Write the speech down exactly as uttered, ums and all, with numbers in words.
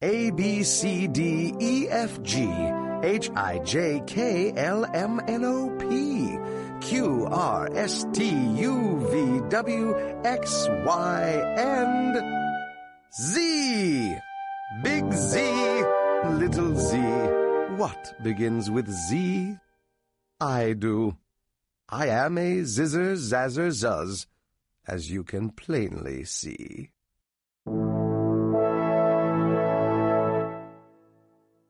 A, B, C, D, E, F, G, H, I, J, K, L, M, N, O, P, Q, R, S, T, U, V, W, X, Y, and Z. Big Z, little Z. What begins with Z? I do. I am a zizzer, zazzer, zuzz, as you can plainly see.